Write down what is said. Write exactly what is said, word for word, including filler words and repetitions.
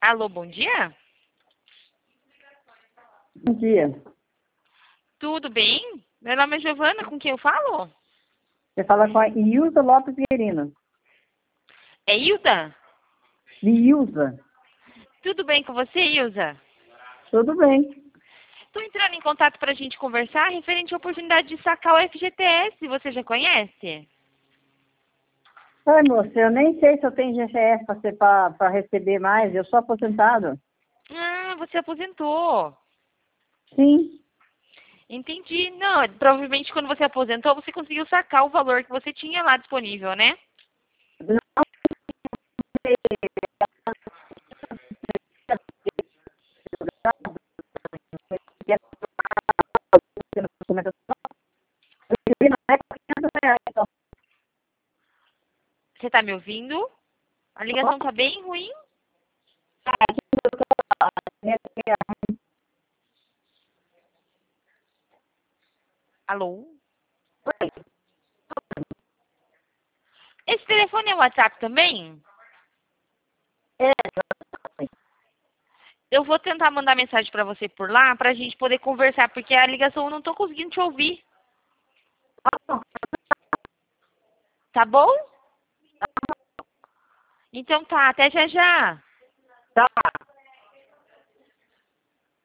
Alô, bom dia? Bom dia. Tudo bem? Meu nome é Giovana, com quem eu falo? Você fala com a Ilza Lopes Guerino. É Ilda? Ilza. Tudo bem com você, Ilza? Tudo bem. Estou entrando em contato para a gente conversar referente à oportunidade de sacar o F G T S. Você já conhece? Ai, moça, eu nem sei se eu tenho G C S para receber mais. Eu sou aposentado. Ah, você aposentou. Sim. Entendi. Não, provavelmente quando você aposentou, você conseguiu sacar o valor que você tinha lá disponível, né? Você está me ouvindo? A ligação está bem ruim. Alô? Esse telefone é WhatsApp também? Eu vou tentar mandar mensagem para você por lá, para a gente poder conversar, porque a ligação eu não estou conseguindo te ouvir. Tá bom? Então tá, até já já. Tá.